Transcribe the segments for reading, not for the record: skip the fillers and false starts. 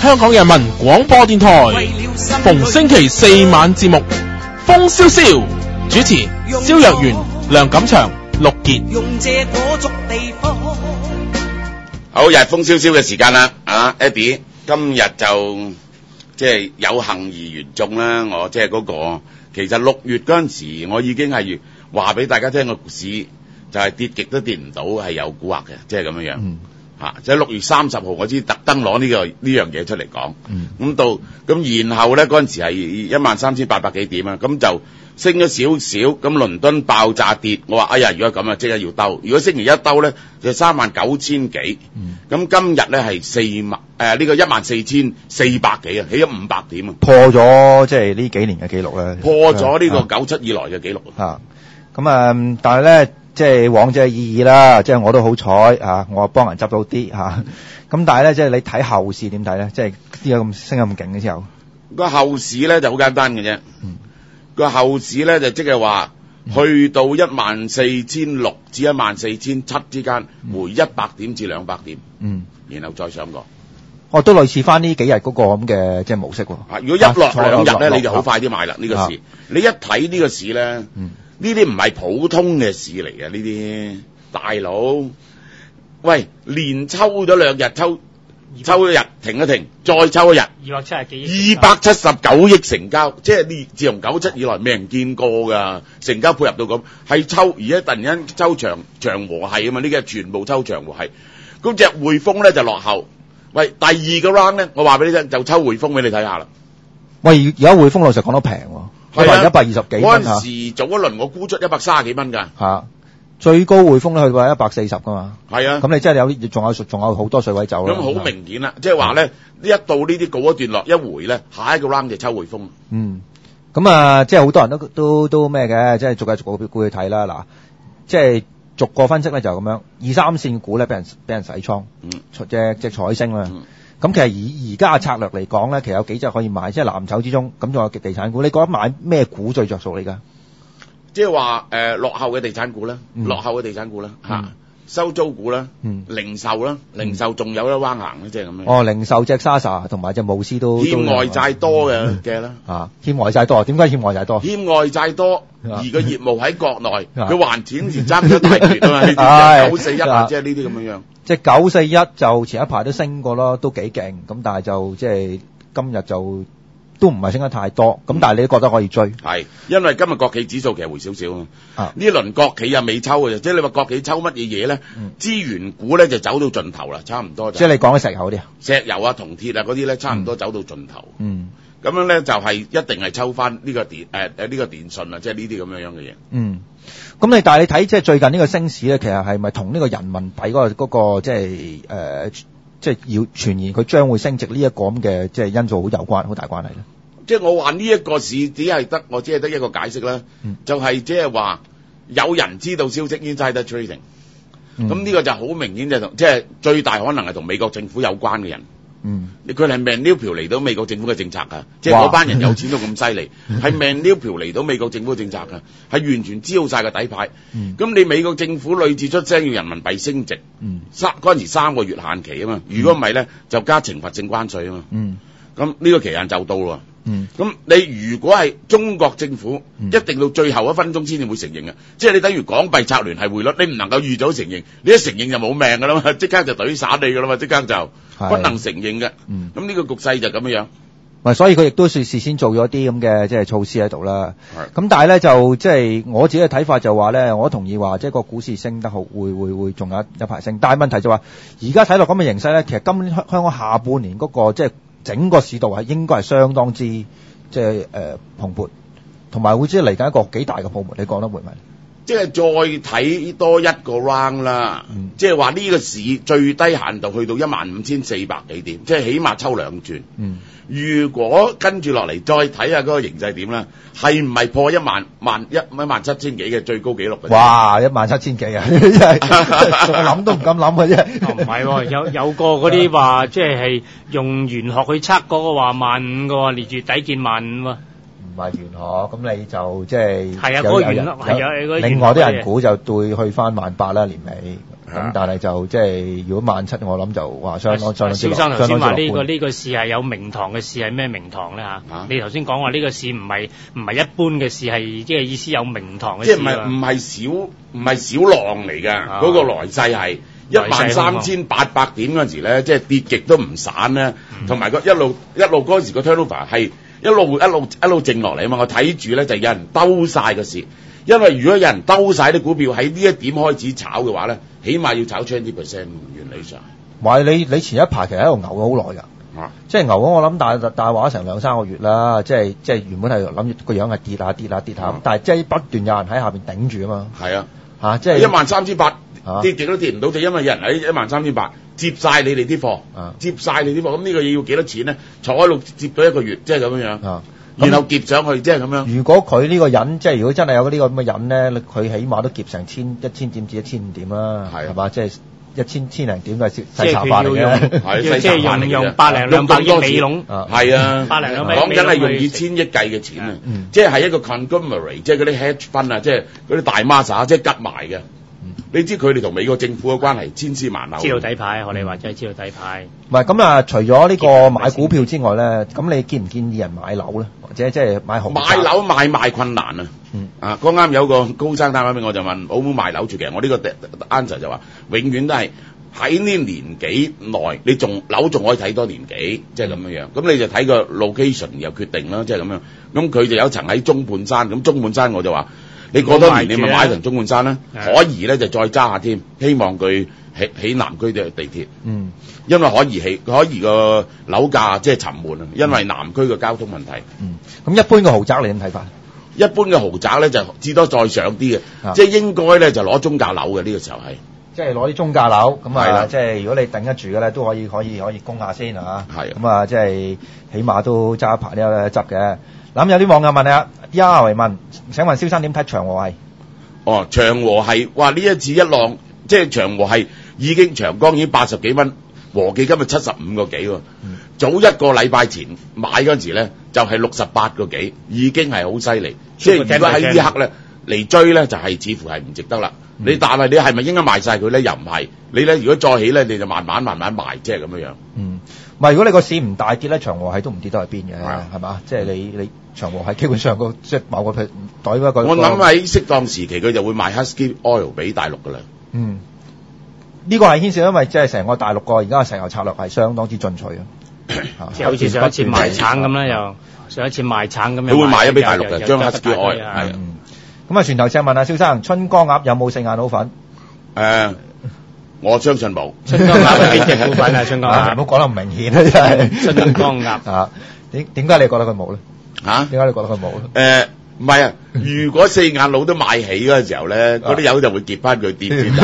香港人民廣播電台，逢星期四晚節目風蕭蕭，主持蕭若元、梁錦祥、陸傑。 好，又係風蕭蕭嘅時間啦，Eddie， 今日就即係有幸而言中啦。我即係嗰個，其實6月嗰陣時，我已經係話俾大家聽個市就係跌極都跌唔到，係有蠱惑嘅，即係咁樣樣。即係6月30號，我知特登攞呢樣嘢出嚟講。咁然後咧嗰陣時係13,800幾點啊，咁就升咗少少。咁倫敦爆炸跌，我話哎呀，如果咁啊，即刻要兜。如果星期一兜咧，就39,000幾。咁今日咧係呢個14,400幾啊，起咗500點啊， 破咗即係呢幾年嘅記錄咧， 破咗呢個97以來嘅記錄。 咁但係咧。即係往者意義啦，即係我都好彩嚇，我幫人執到啲嚇。咁但係咧，即係你睇後市點睇咧？即係啲咁升咁勁嘅時候， 個後市咧就好簡單嘅啫。個後市咧就即係話去到14,600至14,700之間，回100點至200點，然後再上過。 都類似翻呢幾日嗰個咁嘅即係模式喎。 如果一落2日咧，你就好快啲買啦呢個市。你一睇呢個市咧。呢啲唔係普通嘅市嚟嘅，呢啲大佬，喂，連抽咗2日，抽一日，停一停，再抽一日，279億成交，即係自從97以來未人見過㗎，成交配合到咁，係抽，而家突然間抽長和係啊嘛，呢個全部抽長和係，咁隻匯豐咧就落後，喂，第二個 round 咧，我話俾你聽，就抽匯豐俾你睇下啦。 喂，而家匯豐老實講得平喎。120幾蚊嗰陣時早一輪我沽出130幾蚊㗎。 最高匯豐咧去到140㗎嘛。係啊。咁你真係仲有好多水位走啦。 咁好明顯啦，即係話咧，呢一到呢啲告一段落一回咧，下一個 round 就抽匯豐。 咁即係好多人都咩嘅，即係逐個股去睇啦。嗱，即係逐個分析咧就咁樣，2、3線股咧俾人洗倉，隻彩星啦。咁其實而家嘅策略嚟講咧，其實有幾隻可以買，即係藍籌之中，咁仲有地產股。你覺得買咩股最着數嚟㗎？ 即係話落後嘅地產股啦，收租股啦，零售啦，零售仲有得彎行咧，即係咁樣。 零售隻莎同埋隻慕斯都欠外債多嘅啦。 欠外債多，點解欠外債多？ 欠外債多，而個業務喺國內，佢還錢時爭咗大段啊嘛，941啊，即係呢啲咁樣樣。 即係941就前一排都升過咯，都幾勁。咁但係就即係今日就都唔係升得太多。咁但係你都覺得可以追？係， 因為今日國企指數其實回少少啊。呢輪國企又未抽嘅，即係你話國企抽乜嘢嘢咧？資源股咧就走到盡頭啦，差唔多。 即係你講嘅石油嗰啲啊？石油啊、銅鐵啊嗰啲咧，差唔多走到盡頭。咁樣咧就係一定係抽翻呢個電訊啊，即係呢啲咁樣嘅嘢。 咁但係你睇即係最近呢個升市咧，其實係咪同呢個人民幣嗰個即係即係要傳言佢將會升值呢一個咁嘅即係因素好大關係咧？ 即係我話呢一個市我只係得一個解釋啦，就係即係話有人知道消息 insider trading，咁呢個就好明顯就即係最大可能係同美國政府有關嘅人。佢係 manipulate 嚟到美國政府嘅政策㗎，即係嗰班人有錢到咁犀利，係 manipulate 嚟到美國政府嘅政策㗎，係完全知道曬個底牌。咁你美國政府屢次出聲要人民幣升值，嗰陣時3個月限期啊嘛，如果唔係咧就加懲罰性關稅啊嘛。咁呢個期限就到啦。咁你如果係中國政府，一定到最後1分鐘先至會承認嘅，即係你等於港幣拆聯繫匯率，你唔能夠預早承認，你一承認就冇命㗎啦嘛，即刻就懟散你㗎啦嘛，即刻就不能承認嘅。咁呢個局勢就咁樣樣。 所以佢亦都事先做咗啲咁嘅即係措施喺度啦。咁但係咧就即係我自己嘅睇法就話咧，我同意話即係個股市升得好，會仲有一排升。但係問題就話而家睇落咁嘅形勢咧，其實今年香港下半年嗰個即係整個市道係應該係相當之即係蓬勃，同埋會即係嚟緊一個幾大嘅泡沫。你講得會唔會？ 即係再睇多一個 round 啦，即係話呢個市最低限度去到15,400幾點，即係起碼抽2轉。如果跟住落嚟再睇下嗰個形勢點啦，係唔係破17,000幾嘅最高紀錄嘅？ 哇！17,000幾啊，真係諗都唔敢諗嘅啫。 唔係喎，有個嗰啲話即係用玄學去測嗰個話15,000嘅喎，列住底見15,000喎。 唔係玄學，咁你就即係係啊，嗰個玄學係啊， 另外啲人估就會去翻18,000啦年尾。 咁但係就即係如果17，我諗就話相當蕭生頭先話呢個呢市係有名堂嘅市係咩名堂咧嚇？你頭先講話呢個市唔係一般嘅市，係即係意思有名堂嘅市。 即係唔係小浪嚟㗎，嗰個來勢係13800點嗰陣時咧，即係跌極都唔散咧，同埋個一路嗰陣時個 turnover 係一路靜落嚟啊嘛！我睇住咧就有人兜晒個市，因為如果有人兜晒啲股票喺呢一點開始炒嘅話咧，起碼要炒 20% 原理上。 話你前一排其實喺度牛咗好耐㗎。即係牛咗，我諗大話成2-3個月啦，即係原本係諗住個樣係跌下，但係即係不斷有人喺下邊頂住啊嘛。係啊，即係 13800跌極都跌唔到，就因為有人喺13800接晒你哋啲貨，咁呢個嘢要幾多錢咧？坐喺度接到1個月，即係咁樣樣，然後夾上去，即係咁樣。如果佢呢個人，即係如果真係有呢個咁嘅人咧，佢起碼都夾成1000點至1500點啦，係嘛？即係1000零點都係細茶飯嚟嘅， 即係用100-200億美籠， 係啊，講緊係用以千億計嘅錢啊，即係一個 conglomerate， 即係嗰啲 hedge fund 啊，即係嗰啲大孖沙，即係夾埋嘅。你知佢哋同美國政府嘅關係千絲萬縷， 知道底牌，我哋話真係知道底牌。 唔係咁啊！除咗呢個買股票之外咧，咁你建唔建議人買樓咧，或者即係買豪宅？ 買樓買賣困難啊！剛啱有個高生打返俾我就問好唔好買樓住嘅，我呢個 answer 就話永遠都係喺呢年幾內，你樓仲可以睇多年幾，即係咁樣樣。咁你就睇個 location 又決定啦，即係咁樣。咁佢就有層喺中半山，咁中半山我就話。你過多年你咪買層中半山啦，可怡咧就再揸下添，希望佢起南區嘅地鐵，因為可怡個樓價即係沉悶啊，因為南區嘅交通問題。 咁一般嘅豪宅你點睇法？ 一般嘅豪宅咧就至多再上啲嘅，即係應該咧就攞中價樓嘅呢個時候係， 即係攞啲中價樓咁啊，即係如果你頂得住嘅咧，都可以供下先啊，咁啊即係起碼都揸一排都有得執嘅。咁有啲網友問你啊，亞維問，請問蕭生點睇長和系？ 長和系，哇！呢一次一浪，即係長和系已經長江已經80幾蚊，和記今日75個幾喎。早一個禮拜前買嗰陣時咧，就係68個幾，已經係好犀利。即係如果喺呢刻咧嚟追咧，就係似乎係唔值得啦。但係你係咪應該賣晒佢咧？又唔係。你咧如果再起咧，你就慢慢賣，即係咁樣樣。 唔係，如果你個市唔大跌咧，長和系都唔跌得去邊嘅，係嘛？即係你長和系基本上即係某個袋一個。我諗喺適當時期佢就會賣 Husky Oil 俾大陸㗎啦。 呢個係牽涉，因為即係成個大陸個而家嘅石油策略係相當之進取啊。 即係好似上一次賣橙咁啦，又上一次賣橙咁樣。 佢會賣咗俾大陸嘅，將 Husky Oil 係。 咁啊，船頭正問啊，蕭生，春江鴨有冇4眼佬粉？ 我相信冇。 春江鴨係邊隻股份啊？春江鴨， 唔好講得唔明顯啊！真係。 春江鴨啊，點解你覺得佢冇咧？點解你覺得佢冇咧？ 唔係啊！如果4眼佬都買起嗰陣時候咧，嗰啲友就會結翻佢跌先。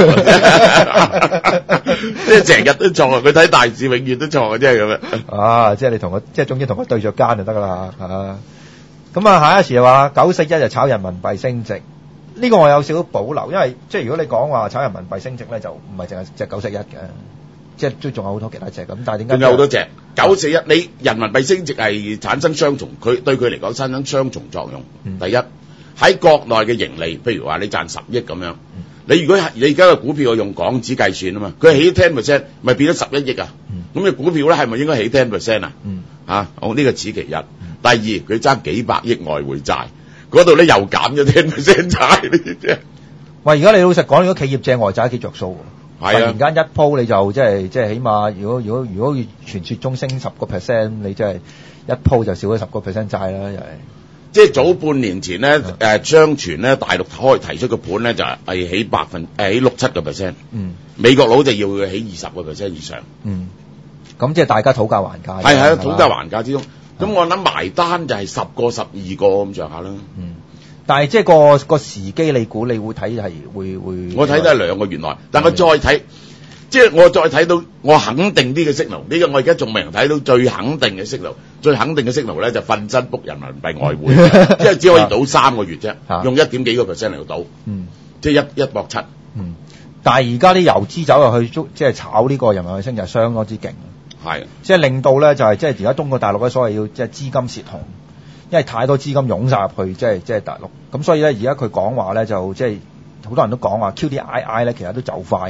即係成日都錯，佢睇大市永遠都錯嘅，即係咁樣。 即係你即係總之同佢對著奸就得㗎啦。咁啊，下一時話941就炒人民幣升值。呢個我有少少保留，因為即係如果你講話炒人民幣升值咧，就唔係淨係隻941嘅，即係都仲有好多其他隻咁。但係點解？仲有好多隻 941，你人民幣升值係產生雙重，佢對佢嚟講產生雙重作用。第一喺國內嘅盈利，譬如話你賺10億咁樣，你如果你而家嘅股票用港紙計算啊嘛，佢起 10%，咪變咗11億啊？咁你股票咧係咪應該起 10% 啊？好，呢個此其一。第二，佢爭幾百億外匯債。嗰度咧又減咗 10% 債呢啲啫。 喂，而家你老實講，如果企業借外債幾着數喎？ 係啊， 突然間一鋪你就即係起碼，如果傳説中升10%，你即係一鋪就少咗10% 債啦，又係。 即係早半年前咧，相傳咧大陸提出個盤咧就係起6-7%，美國佬就要佢起20% 以上。 咁即係大家討價還價。 係喺討價還價之中。咁我諗埋單就係10個、12個咁上下啦。 但係即係個時機，你估你會睇係會？ 我睇都係2個月內，但我再睇，即係我再睇到我肯定啲嘅息流。呢個我而家仲未能睇到最肯定嘅息流，最肯定嘅息流咧就瞓身 book 人民幣外匯，即係只可以賭3個月啫，用1點幾個 percent 嚟賭，即係1博7。 但係而家啲遊資走入去即係炒呢個人民幣升就相當之勁。 係， 即係令到咧就係即係而家中國大陸咧所謂要即係資金洩洪，因為太多資金湧晒入去即係大陸，咁所以咧而家佢講話咧就即係好多人都講話 QDII 咧其實都走快，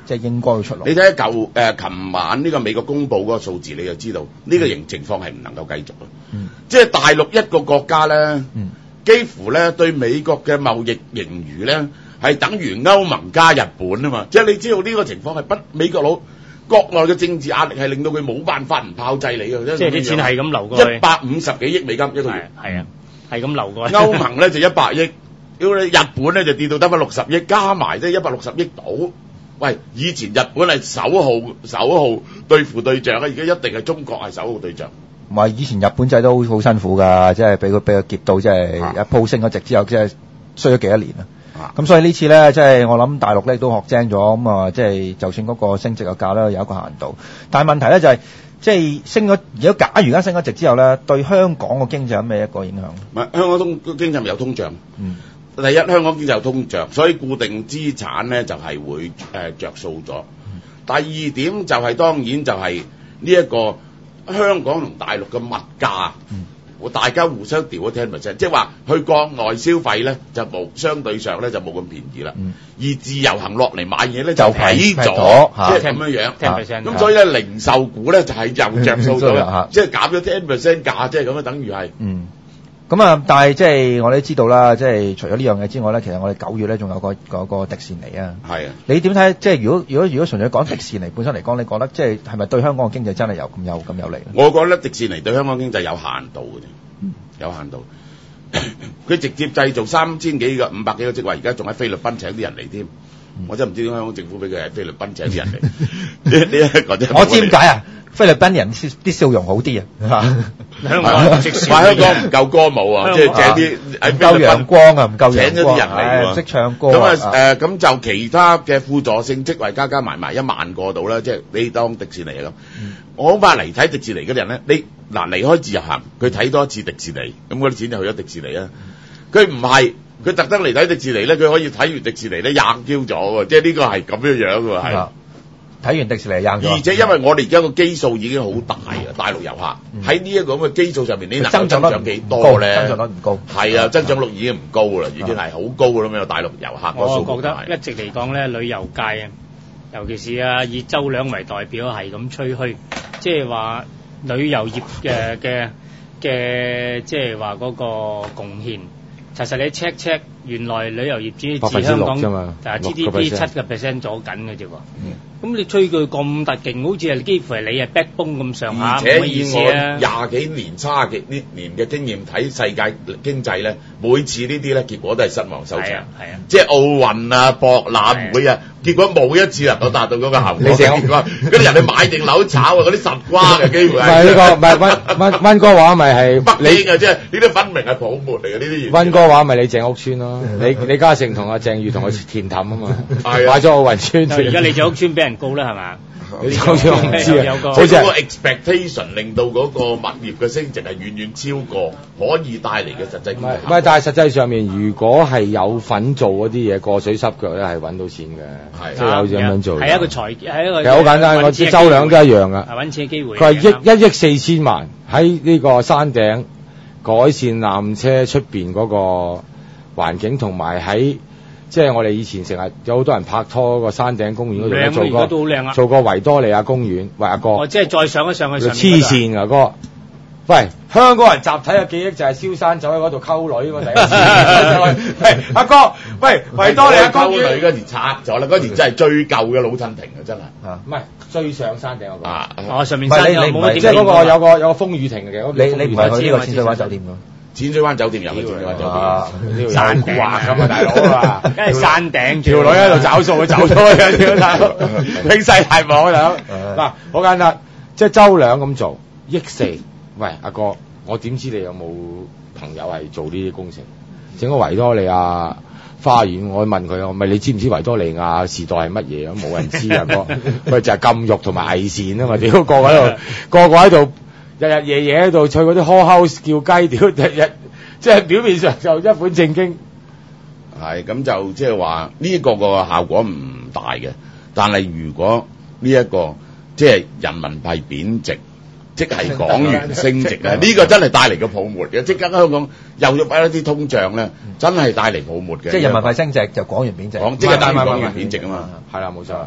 即係應該要出爐。 你睇下琴晚呢個美國公佈嗰個數字，你就知道呢個情況係唔能夠繼續啦。即係大陸一個國家咧，幾乎咧對美國嘅貿易盈餘咧係等於歐盟加日本啊嘛。即係你知道呢個情況係美國佬國內嘅政治壓力係令到佢冇辦法唔炮製你嘅。 即係啲錢係咁流過去 150幾億美金一個月， 係啊，係咁流過去。 歐盟咧就100億。日本咧就跌到得返60億，加埋即係160億到。喂，以前日本係首號對付對象啊，而家一定係中國係首號對象。 唔係，以前日本仔都好辛苦㗎，即係俾佢夾到，即係一鋪升咗值之後，即係衰咗幾多年啊。咁所以呢次咧，即係我諗大陸咧都學精咗，咁啊，即係就算嗰個升值嘅價咧有一個限度，但係問題咧就係即係升咗，如果假如而家升咗值之後咧，對香港個經濟有咩一個影響？ 唔係香港經濟咪有通脹？第一，香港經濟有通脹，所以固定資產咧就係會着數咗。第二點就係當然就係呢一個香港同大陸嘅物價，大家互相調咗 10%，即係話去國外消費咧就冇相對上咧就冇咁便宜啦。而自由行落嚟買嘢咧就睇咗，即係咁樣樣。咁所以咧零售股咧就係又着數咗，即係減咗 10% 價，即係咁樣等於係。 咁啊，但係即係我哋都知道啦，即係除咗呢樣嘢之外咧，其實我哋9月咧仲有個迪士尼啊。係啊。你點睇？即係如果純粹講迪士尼本身嚟講，你覺得即係係咪對香港嘅經濟真係咁有利？ 我覺得迪士尼對香港經濟有限度嘅啫，有限度。佢直接製造3000幾個、500幾個職位，而家仲喺菲律賓請啲人嚟添。我真係唔知點解香港政府俾佢喺菲律賓請啲人嚟。 我知點解啊？菲律賓人啲笑容好啲啊！ 香港唔夠歌舞啊，即係請啲唔夠陽光啊，唔夠請咗啲人嚟， 識唱歌咁咁就其他嘅輔助性職位加埋1萬個度啦，即係你當迪士尼咁。我好怕嚟睇迪士尼嗰啲人咧，你嗱離開自由行，佢睇多一次迪士尼，咁嗰啲錢就去咗迪士尼啦。佢唔係，佢特登嚟睇迪士尼咧，佢可以睇完迪士尼咧贏 Q 咗喎，即係呢個係咁樣樣喎，係。 睇完迪士尼贏咗， 而且因為我哋而家個基數已經好大啊，大陸遊客喺呢一個咁嘅基數上面，你能夠增長幾多咧？ 增長率唔高， 係啊，增長率已經唔高啦，已經係好高㗎啦嘛，大陸遊客個數。 我覺得一直嚟講咧，旅遊界啊，尤其是以周兩為代表係咁吹噓，即係話旅遊業嘅即係話嗰個貢獻。其實你 check 原來旅遊業只佔香港GDP 7% 左緊嘅啫喎。咁你吹佢咁突勁，好似係幾乎係你係 backbone 咁上下， 而且以我20幾年30幾年嘅經驗睇世界經濟咧，每次呢啲咧結果都係失望收場。係啊，即係奧運啊、博覽會啊，結果冇一次能夠達到嗰個效果。你成個嗰啲人去買定樓炒啊，嗰啲實瓜嘅機會係。唔係呢個，唔係溫哥華咪係北京啊，即係呢啲分明係泡沫嚟嘅呢啲。 溫哥華咪李鄭屋村咯，李嘉誠同阿鄭裕同佢填氹啊嘛，買咗奧運村。 而家李鄭屋村俾人告啦係嘛？ 你好似我唔知啊， 好似個 expectation 令到嗰個物業嘅升值係遠遠超過可以帶嚟嘅實際。唔係，但係實際上面，如果係有份做嗰啲嘢過水濕腳咧，係揾到錢嘅，即係有咁樣做。係一個係一個。 其實好簡單，我知周兩都一樣噶。 係揾錢嘅機會。 佢係1億4千萬喺呢個山頂改善纜車出邊嗰個環境，同埋喺。即係我哋以前成日有好多人拍拖個山頂公園嗰度做過維多利亞公園，喂阿哥， 我即係再上一上去黐線啊哥！喂，香港人集體嘅記憶就係蕭山走喺嗰度溝女，我第一次。喂阿哥，喂維多利亞公園溝女嗰時拆咗啦，嗰時真係最舊嘅老襯亭啊，真係。 唔係最上山頂嗰個。 上面山頂冇乜點。 即係嗰個有個風雨亭嘅， 你唔係去呢個淺水灣酒店㗎？ 淺水灣酒店有嘅，淺水灣酒店山頂咁啊，大佬啊， 梗係山頂條女喺度找數，佢走咗嘅，大佬興世大網大佬。嗱，好簡單，即係周兩咁做億4。喂，阿哥，我點知你有冇朋友係做呢啲工程？整個維多利亞花園，我問佢，我咪你知唔知維多利亞時代係乜嘢啊？冇人知啊，哥，佢就係禁欲同埋偽善啊嘛，屌個個喺度。日日夜夜喺度去嗰啲 hall house 叫雞，屌日日即係表面上就一本正經， 係咁就即係話呢個效果唔大嘅。但係如果呢一個即係人民幣貶值，即係港元升值咧，呢個真係帶嚟個泡沫嘅。即刻香港又喐翻一啲通脹咧，真係帶嚟泡沫嘅。 即係人民幣升值就港元貶值， 即係帶嚟港元貶值啊嘛。 係啦，冇錯啦。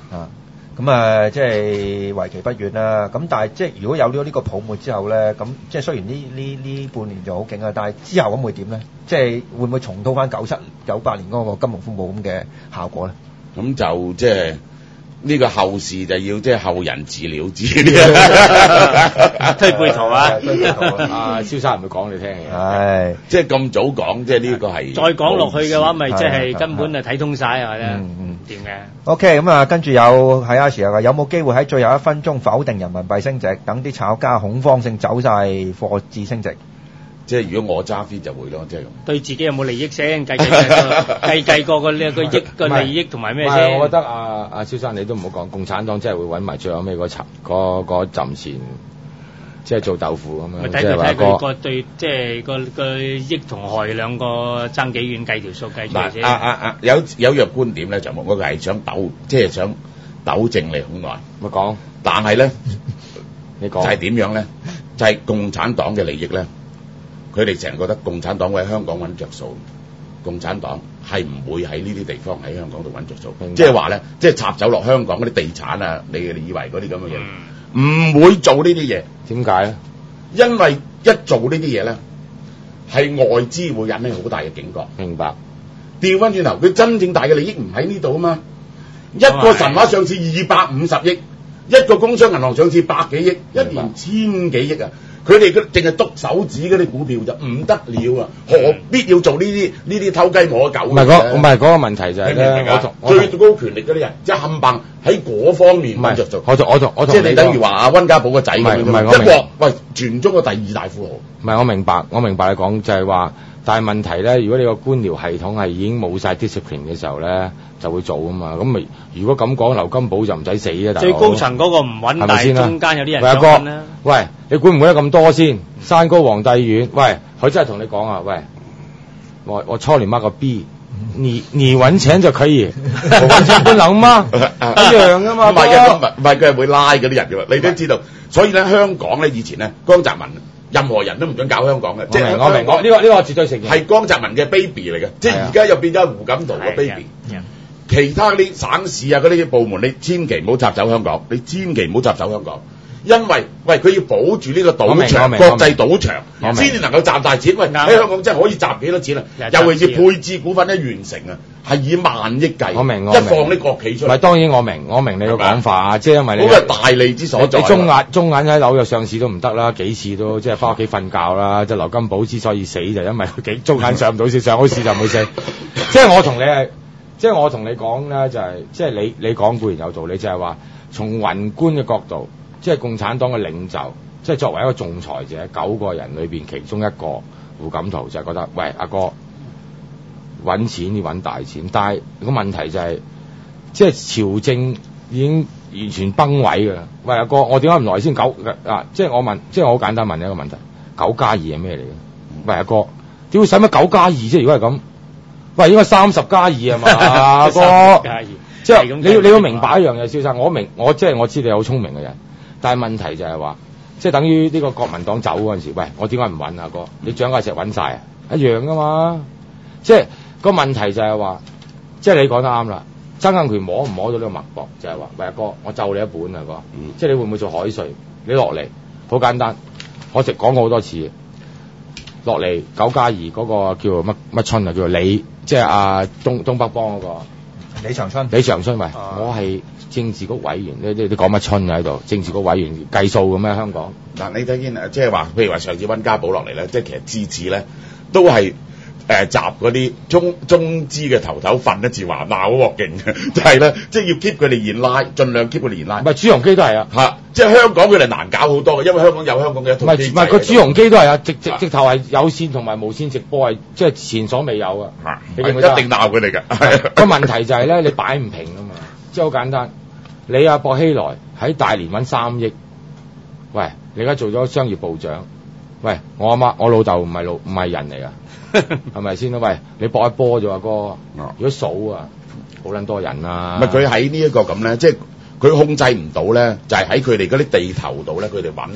啊。咁啊，即係為期不遠啦。咁但係即係如果有咗呢個泡沫之後咧，咁即係雖然呢半年就好勁啊，但係之後咁會點咧？即係會唔會重蹈翻97、98年嗰個金融風暴咁嘅效果咧？ 咁就即係呢個後事就要即係後人自了之。 推背圖啊！ 阿蕭生唔會講你聽嘅。 係， 即係咁早講，即係呢個係再講落去嘅話，咪即係根本係睇通晒係咪咧？掂嘅。 OK，咁啊，跟住有喺阿 Sir 話有冇機會喺最後1分鐘否定人民幣升值，等啲炒家恐慌性走晒貨至升值？ 即係如果我揸 fit 就會咯，即係咁。 對自己有冇利益先？計過個益個利益同埋咩先？ 我覺得阿蕭生你都唔好講，共產黨真係會揾埋最後尾嗰陣錢，即係做豆腐咁樣。 睇佢個對，即係個益同害兩個爭幾遠，計條數計出嚟先。 有樣觀點咧，就我係想想糾正你好耐。 咪講， 但係咧， 你講就係點樣咧？就係共產黨嘅利益咧。佢哋成日覺得共產黨會喺香港揾着數，共產黨係唔會喺呢啲地方喺香港度揾着數。即係話咧，即係插走落香港嗰啲地產啊，你以為嗰啲咁嘅嘢，唔會做呢啲嘢。 點解咧？ 因為一做呢啲嘢咧，係外資會引起好大嘅警覺。 明白。 調翻轉頭，佢真正大嘅利益唔喺呢度啊嘛。一個神話上市250億，一個工商銀行上市百幾億，一年千幾億啊！佢哋淨係篤手指嗰啲股票就唔得了啊！何必要做呢啲偷雞摸狗？唔係嗰個問題就係咧， 最高權力嗰啲人即係冚唪喺嗰方面揾着數。 我同即係你等於話阿溫家寶個仔咁樣，一鑊喂全中國第2大富豪。 唔係我明白你講就係話，但係問題咧，如果你個官僚系統係已經冇晒 discipline 嘅時候咧，就會做啊嘛。咁咪如果咁講，劉金寶就唔使死啊！大佬最高層嗰個唔穩，但係中間有啲人想揾啦。 喂，你管唔管得咁多先？山高皇帝遠，喂，佢真係同你講啊！喂，我初年 mark 個 B， 你揾錢就可以，我揾錢不能嗎？一樣噶嘛。 唔係佢係會拉嗰啲人嘅喎，你都知道。所以咧，香港咧以前咧，江澤民任何人都唔准搞香港嘅。即係我明，呢個我絕對承認。 係江澤民嘅 baby 嚟嘅，即係而家又變咗胡錦濤嘅 baby。其他啲省市啊嗰啲部門，你千祈唔好插走香港，你千祈唔好插走香港。因為佢要保住呢個賭場，國際賭場，先至能夠賺大錢。喂，喺香港真係可以賺幾多錢啊？尤其是配置股份一完成啊，係以萬億計。 我明， 一放啲國企出嚟。 唔係當然我明你個講法，即係因為你嗰個係大利之所在。 你中眼喺紐約上市都唔得啦，幾次都即係翻屋企瞓覺啦。即係劉金寶之所以死就因為佢中眼上唔到市，上好市就唔會死。即係我同你講咧，就係即係你講固然有道理，就係話從宏觀嘅角度。即係共產黨嘅領袖，即係作為一個仲裁者，9個人裏邊其中一個胡錦濤就係覺得，喂阿哥揾錢要揾大錢，但係個問題就係，即係朝政已經完全崩毀㗎啦。喂阿哥，我點解唔來先9啊？即係我好簡單問你一個問題，9+2係咩嚟嘅？喂阿哥，點會使乜9+2啫？如果係咁，喂應該30+2係嘛？阿哥，即係你要明白一樣嘢，蕭生，我知你好聰明嘅人。但係問題就係話，即係等於呢個國民黨走嗰陣時，喂，我點解唔揾啊哥？你蔣介石揾晒啊，一樣噶嘛。即係個問題就係話，即係你講得啱啦。曾蔭權摸唔摸到呢個脈搏？就係話，喂阿哥，我就你一本啊哥。即係你會唔會做海稅？你落嚟好簡單，我直講過好多次。落嚟9+2嗰個叫乜春啊？叫做李，即係東北幫嗰個李長春。 喂，我係政治局委員，你講乜春喺度？政治局委員計數嘅咩？香港嗱，你睇見即係話，譬如話上次溫家寶落嚟咧，即係其實次次咧都係集嗰啲中資嘅頭瞓一字話鬧好鑊勁嘅，就係咧，即係要 keep 佢哋現拉，盡量 keep 佢哋現拉。 唔係朱鎔基都係啊， 即係香港佢哋難搞好多嘅，因為香港有香港嘅一套機制。 唔係個朱鎔基都係啊，直頭係有線同埋無線直播係即係前所未有啊！ 你一定鬧佢哋㗎。 個問題就係咧，你擺唔平啊嘛，即係好簡單。你阿薄熙來喺大連揾3億，喂，你而家做咗商業部長，喂，我老豆唔係人嚟㗎，係咪先？喂，你搏一波啫，阿哥。如果數啊，好撚多人啊。 唔係佢喺呢一個咁咧，即係佢控制唔到咧，就係喺佢哋嗰啲地頭度咧，佢哋揾咧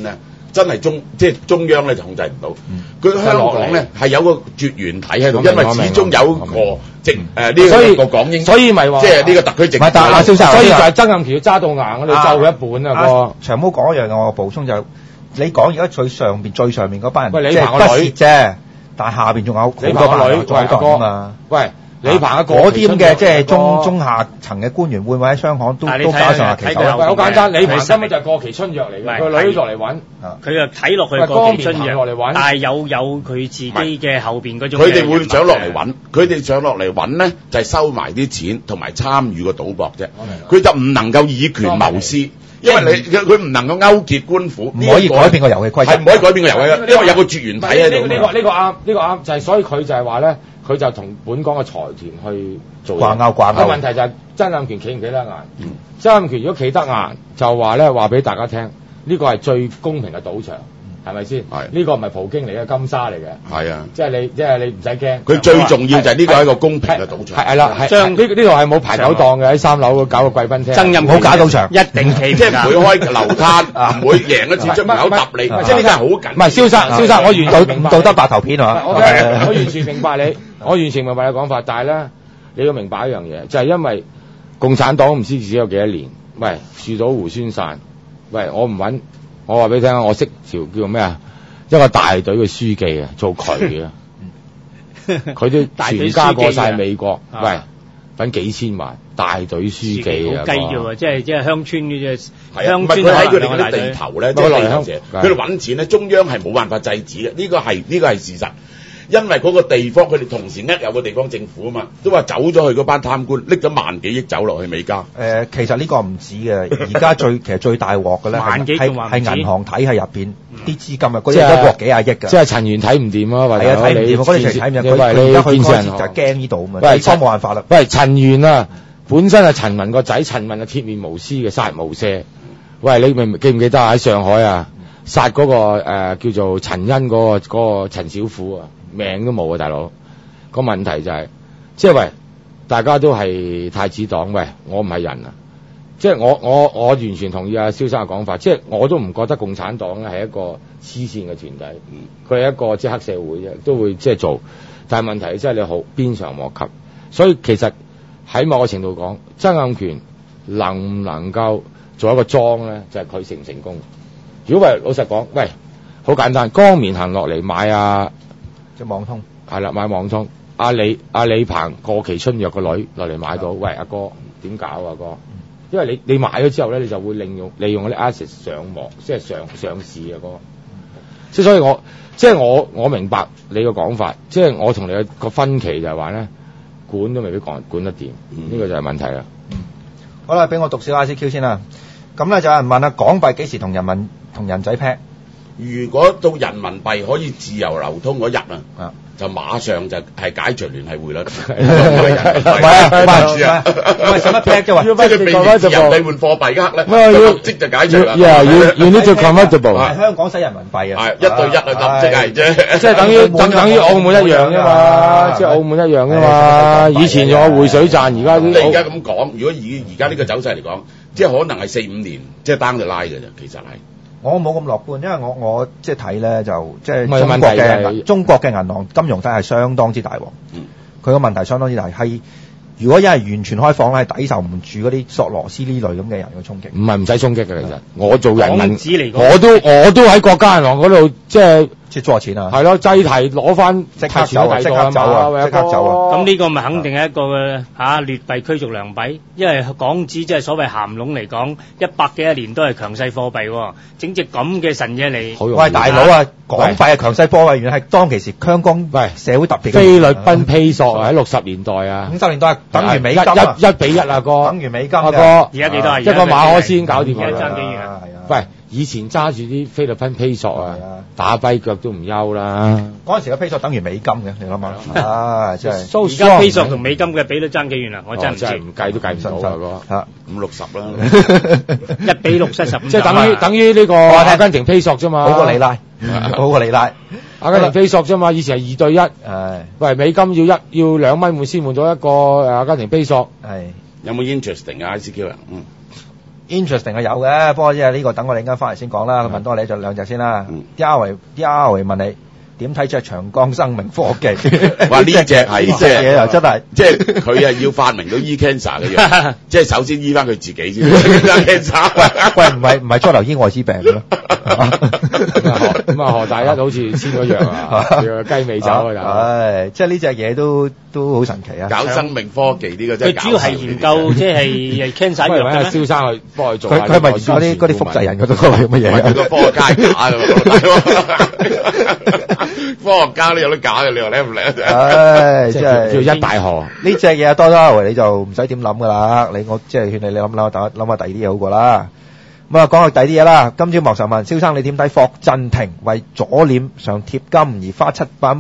真係中央咧就控制唔到。佢香港咧係有個絕緣體喺度，因為始終有個呢個港英， 所以咪話即係呢個特區政府。 但係蕭生， 所以就係曾蔭權要揸到硬，我哋就佢一本啊哥。 長毛講一樣嘢，我補充就你講而家最上邊嗰班人， 喂， 即係不屑啫，但係下邊仲有好多班人在講嘛。 喂，李鵬阿哥嗰啲咁嘅即係中下層嘅官員會唔會喺商行都搞上下其手？ 好簡單，李鵬根本就係過期春藥嚟嘅，佢女落嚟揾， 佢又睇落去過期春藥，但係有佢自己嘅後邊嗰種。 佢哋會上落嚟揾，佢哋上落嚟揾咧就係收埋啲錢同埋參與個賭博啫。佢就唔能夠以權謀私。因為佢唔能夠勾結官府， 唔可以改變個遊戲規則， 係唔可以改變個遊戲嘅，因為有個絕緣體喺度。 呢個啱，就係所以佢就係話咧，佢就同本港嘅財團去做掛鈎。個問題就係曾蔭權企唔企得硬？曾蔭權如果企得硬，就話咧話俾大家聽，呢個係最公平嘅賭場。係咪先？係呢個唔係葡京嚟嘅，金沙嚟嘅。係啊，即係你唔使驚。 佢最重要就係呢個係一個公平嘅賭場。 係啦，將呢度係冇排九檔嘅，喺3樓搞個貴賓廳。 曾蔭冇假賭場， 一定企唔即係唔會開流攤，唔會贏一次出口揼你。即係呢個係好緊。 唔係蕭生，我完全道德白頭片啊！ 我完全明白你，我完全明白你講法，但係咧，你要明白一樣嘢，就係因為共產黨唔知自己有幾多年，喂，樹倒猢猻散，喂，我唔揾。我話俾你聽，我識條叫咩啊？一個大隊嘅書記啊，做渠啊，佢都全家過晒美國，喂，揾幾千萬大隊書記啊， 好雞啫喎，即係鄉村嘅啫， 鄉村佢喺佢哋嗰啲地頭咧，即係地頭蛇，佢哋揾錢咧，中央係冇辦法制止嘅，呢個係事實。因為嗰個地方佢哋同時有個地方政府啊嘛，都話走咗去嗰班貪官，拎咗萬幾億走落去美加。 其實呢個唔止嘅，而家其實最大鑊嘅咧係銀行體系入邊啲資金啊，嗰啲一國幾廿億㗎。 即係陳元睇唔掂啊，或者係啊睇唔掂，嗰啲其實睇唔掂。佢而家去嗰時就驚呢度啊嘛，地方冇辦法啦。 喂，陳元啊，本身係陳雲個仔，陳雲係鐵面無私嘅，殺人無赦。喂，你記唔記得喺上海啊，殺嗰個叫做陳恩嗰個陳小虎啊？命都冇啊，大佬！個問題就係，即係喂，大家都係太子黨，喂，我唔係人啊！即係我完全同意阿蕭生嘅講法，即係我都唔覺得共產黨咧係一個黐線嘅團體，佢係一個即係黑社會啫，都會即係做。但係問題即係你好鞭長莫及，所以其實喺某個程度講，曾蔭權能唔能夠做一個莊咧，就係佢成唔成功。如果喂老實講，喂，好簡單，江綿行落嚟買即係網通係啦，買網通。阿李鵬過期春藥個女落嚟買到，喂阿哥點搞啊哥？因為你買咗之後咧，你就會利用嗰啲 asset 上網，即係上市啊哥。即係所以我明白你個講法，即係我同你個分歧就係話咧，管都未必管得掂，呢個就係問題啦。 好啦，俾我讀少 ICQ 先啦。咁咧就有人問啊，港幣幾時同人仔 pair？ 如果到人民幣可以自由流通嗰日啊，就馬上就係解除聯繫匯率。唔係使乜 pair 啫？ 即係佢未自由兌換貨幣嗰刻咧，立即就解除啦。 要呢隻 convertible。 係香港使人民幣啊， 係1對1啊，立即係啫。 即係等於澳門一樣啫嘛，即係澳門一樣啫嘛。以前仲有匯水賺，而家你而家咁講，如果而家呢個走勢嚟講，即係可能係4-5年，即係 down the line嘅啫，其實係。 我冇咁樂觀，因為我即係睇咧就即係中國嘅銀行金融體係相當之大鑊。佢個問題相當之大，係如果一係完全開放咧，係抵受唔住嗰啲索羅斯呢類咁嘅人嘅衝擊。 唔使衝擊嘅，其實我做人民我都喺國家銀行嗰度即係攞錢啊！ 係咯，擠提攞翻即刻走啊！ 咁呢個咪肯定係一個劣幣驅逐良幣，因為港紙即係所謂鹹籠嚟講，100幾年都係強勢貨幣，整隻咁嘅神嘢嚟。 喂，大佬啊，港幣係強勢貨幣，原來係當其時香港社會特別嘅。 菲律賓披索喺60年代啊 ，50年代等於美金 1比1啊哥， 等於美金啊哥， 而家幾多啊？ 一個馬可先搞掂佢。 而家爭幾遠啊？ 喂，以前揸住啲菲律賓披索啊，打跛腳都唔憂啦。 嗰陣時嘅披索等於美金嘅，你諗下，真係。 而家披索同美金嘅比都爭幾遠啊？我真係唔知， 唔計都計唔到啊 ，50-60啦 ，1比6 75， 即係等於呢個阿根廷披索啫嘛， 好過里拉，好過里拉。 阿根廷披索啫嘛，以前係2對1。喂，美金要2蚊先換到一個阿根廷披索。 係。 有冇 interesting 嘅 ICQ 啊？ interesting 係有嘅，不過即係呢個等我哋陣間翻嚟先講啦。問多你就兩隻先啦。啲阿維問你點睇隻長江生命科技？ 哇！呢隻係呢隻嘢又真係， 即係佢係要發明到醫 cancer 嘅藥，即係首先醫翻佢自己先。cancer 喂，唔係初頭醫愛滋病嘅咯。 咁啊，何大一好似簽咗藥啊，叫雞尾酒啊， 唉，即係呢隻嘢都好神奇啊！ 搞生命科技呢個真係佢主要係研究即係 cancer 藥嘅咩？ 蕭生去幫佢做。 佢係咪嗰啲複製人嗰度乜嘢啊？ 佢個科學家係假嘅，科學家都有得假嘅，你話叻唔叻？ 唉，真係叫一大河。 呢隻嘢多咗，你就唔使點諗噶啦。我即係勸你諗下第二啲嘢好過啦。咁啊，講下第二啲嘢啦。今朝莫愁問蕭生，你點睇霍震霆為左臉上貼金而花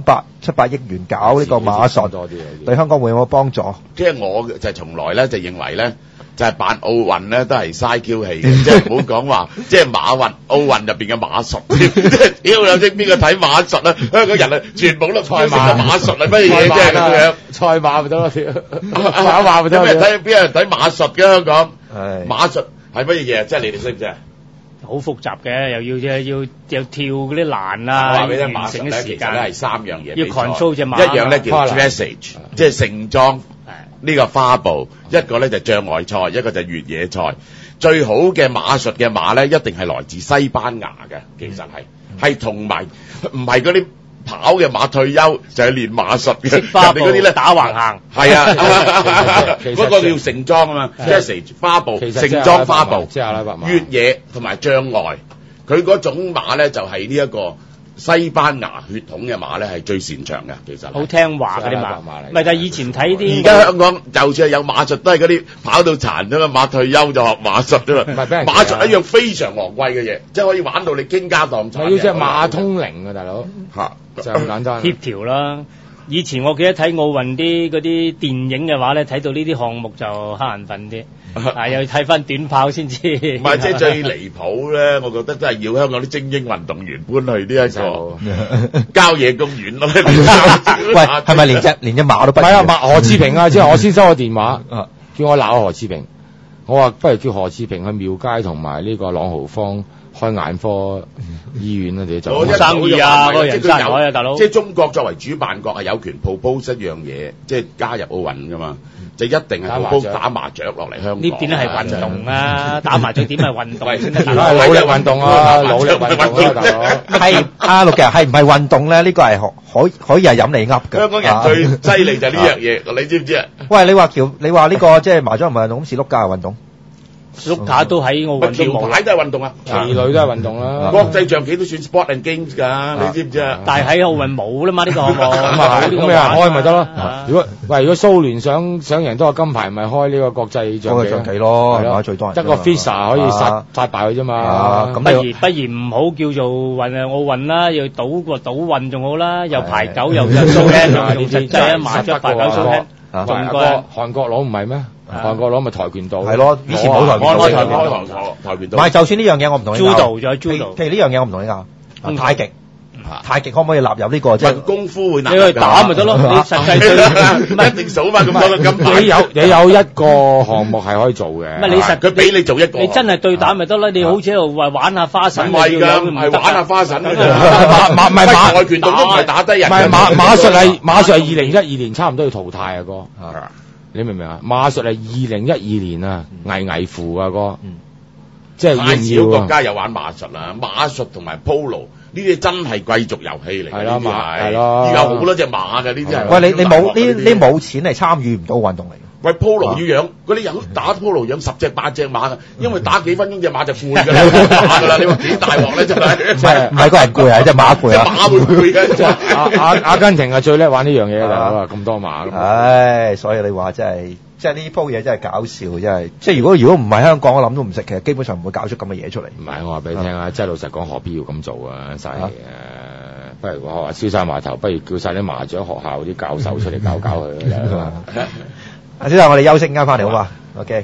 700億元搞呢個馬術，對香港會有冇幫助？ 即係我就從來咧就認為咧，就係辦奧運咧都係嘥 Q 氣嘅，即係唔好講話即係馬運奧運入邊嘅馬術，即係屌有識邊個睇馬術啊？香港人啊全部都賽馬術係乜嘢啫咁樣？ 賽馬咪得咯，跑馬咪得咯。 邊有人睇馬術嘅香港？ 係馬術係乜嘢嘢？即係你哋識唔識啊？ 好複雜嘅，又跳嗰啲欄啊， 我話俾你聽，馬完成嘅術咧其實咧係3樣嘢， 要 control 隻馬， 一樣咧叫 dressage，即係盛裝呢個花步，一個咧就障礙賽，一個就越野賽。最好嘅馬術嘅馬咧，一定係來自西班牙嘅，其實係同埋唔係嗰啲跑嘅馬退休就係練馬術嘅，人哋嗰啲咧打橫行， 係啊，嗰個叫盛裝啊嘛 ，dressage 花步，盛裝花步， 即係阿拉伯馬， 越野同埋障礙，佢嗰種馬咧就係呢一個西班牙血統嘅馬咧係最擅長嘅，其實好聽話嗰啲馬，唔係但係以前睇啲， 而家香港就算係有馬術，都係嗰啲跑到殘咗嘛，馬退休就學馬術啫嘛。馬術一樣非常昂貴嘅嘢，即係可以玩到你傾家蕩產。 要隻馬通靈啊，大佬嚇就咁簡單。 協調啦。以前我記得睇奧運嗰啲電影嘅話咧，睇到呢啲項目就瞌眼瞓啲，又要睇翻短跑先知。 唔係，即係最離譜咧，我覺得真係要香港啲精英運動員搬去呢一個郊野公園咯。 喂，係咪連隻馬都不？ 唔係啊，何志平啊，即係我先收個電話，叫我鬧何志平。我話不如叫何志平去廟街同埋呢個朗豪坊開眼科醫院啊！你就生意啊，嗰個人山海啊，大佬。 即係中國作為主辦國係有權 propose 一樣嘢，即係加入奧運噶嘛，就一定係 propose 打麻雀落嚟香港。 呢邊咧係運動啊，打麻雀點係運動先得？ 努力運動啊，努力運動啊，大佬。 係阿陸嘅係唔係運動咧？呢個係可以係飲你噏嘅。 香港人最犀利就係呢樣嘢，你知唔知啊？ 喂，你話呢個即係麻雀唔係運動，咁士碌架係運動？ 碌架都喺奧運都冇， 橋牌都係運動啊， 棋類都係運動啦。 國際象棋都算 sport and games 㗎，你知唔知啊？ 但係喺奧運冇啦嘛，呢個項目咁有人開咪得咯？如果蘇聯想贏多個金牌，咪開呢個國際象棋咯，係最多人一個 FISA 可以殺敗佢啫嘛。 咁不如唔好叫做奧運啦，要賭運仲好啦，又排九又蘇輕，用實際啊麻雀排九蘇輕。 韓國佬唔係咩？韓國佬咪跆拳道係咯，以前冇跆拳道， 跆拳道。 唔係，就算呢樣嘢我唔同你拗。 Judo 仲有 Judo， 譬如呢樣嘢我唔同你拗。太極可唔可以納入呢個？即係功夫會納入。你去打咪得咯，你實際一定數嘛咁多個金牌。 你有一個項目係可以做嘅。 唔係你實佢俾你做一個。 你真係對打咪得啦，你好似喺度玩下花神。 唔係㗎，唔係玩下花神。 跆拳道都唔係打低人。 唔係馬術係2012年差唔多要淘汰啊哥。你明唔明啊？馬術係2012年啊，危乎啊哥。即係太少國家有玩馬術啦，馬術同埋 polo 呢啲真係貴族遊戲嚟嘅，呢啲係。而家好多隻馬嘅呢啲係。 喂，你冇錢係參與唔到運動嚟。 喂 polo 要養嗰啲人打 polo 養10隻8隻馬嘅，因為打幾分鐘隻馬就攰㗎啦，馬㗎啦，你話幾大鑊咧真係。 唔係個人攰啊，隻馬攰啊。 馬會攰嘅。 阿根廷啊最叻玩呢樣嘢啦，咁多馬。 唉，所以你話真係。即係呢鋪嘢真係搞笑，真係。即係如果唔係香港，我諗都唔食。其實基本上唔會搞出咁嘅嘢出嚟。 唔係，我話俾你聽啊，即係老實講，何必要咁做啊？嘥嘢。不如我話蕭生碼頭，不如叫晒啲麻雀學校啲教授出嚟搞佢。 阿蕭生，我哋休息間翻嚟好嘛 ？OK。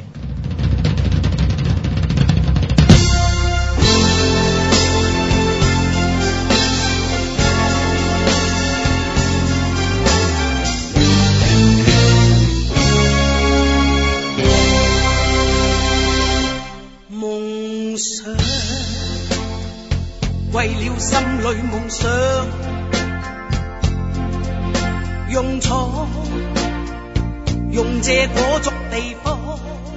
為了心裏夢想，用闖用這果足地方。